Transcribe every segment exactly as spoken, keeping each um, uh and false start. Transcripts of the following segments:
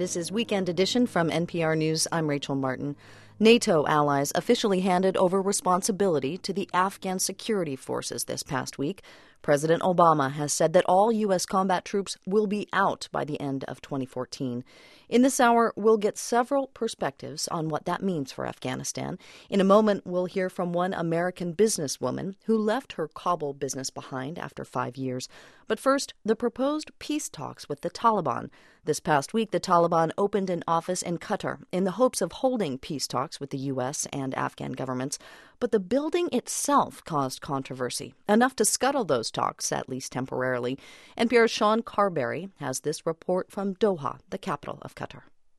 This is Weekend Edition from N P R News. I'm Rachel Martin. NATO allies officially handed over responsibility to the Afghan security forces this past week. President Obama has said that all U S combat troops will be out by the end of twenty fourteen. In this hour, we'll get several perspectives on what that means for Afghanistan. In a moment, we'll hear from one American businesswoman who left her Kabul business behind after five years. But first, the proposed peace talks with the Taliban. This past week, the Taliban opened an office in Qatar in the hopes of holding peace talks with the U S and Afghan governments. But the building itself caused controversy, enough to scuttle those talks, at least temporarily. N P R's Sean Carberry has this report from Doha, the capital of Qatar.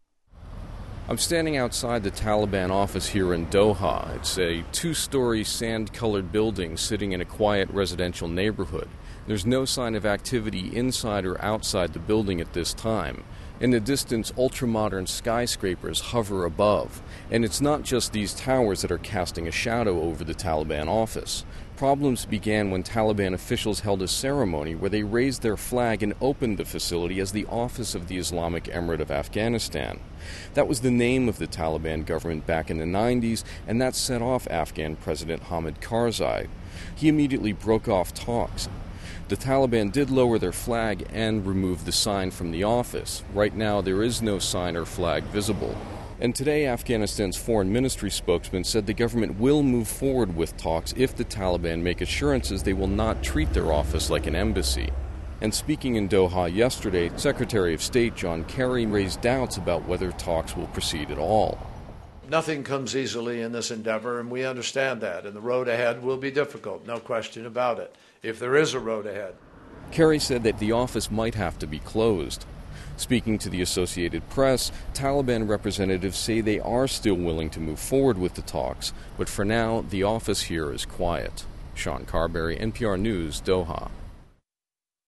I'm standing outside the Taliban office here in Doha. It's a two-story sand-colored building sitting in a quiet residential neighborhood. There's no sign of activity inside or outside the building at this time. In the distance, ultra-modern skyscrapers hover above. And it's not just these towers that are casting a shadow over the Taliban office. Problems began when Taliban officials held a ceremony where they raised their flag and opened the facility as the Office of the Islamic Emirate of Afghanistan. That was the name of the Taliban government back in the nineties, and that set off Afghan President Hamid Karzai. He immediately broke off talks. The Taliban did lower their flag and remove the sign from the office. Right now, there is no sign or flag visible. And today, Afghanistan's foreign ministry spokesman said the government will move forward with talks if the Taliban make assurances they will not treat their office like an embassy. And speaking in Doha yesterday, Secretary of State John Kerry raised doubts about whether talks will proceed at all. Nothing comes easily in this endeavor, and we understand that. And the road ahead will be difficult, no question about it, if there is a road ahead. Kerry said that the office might have to be closed. Speaking to the Associated Press, Taliban representatives say they are still willing to move forward with the talks, but for now, the office here is quiet. Sean Carberry, N P R News, Doha.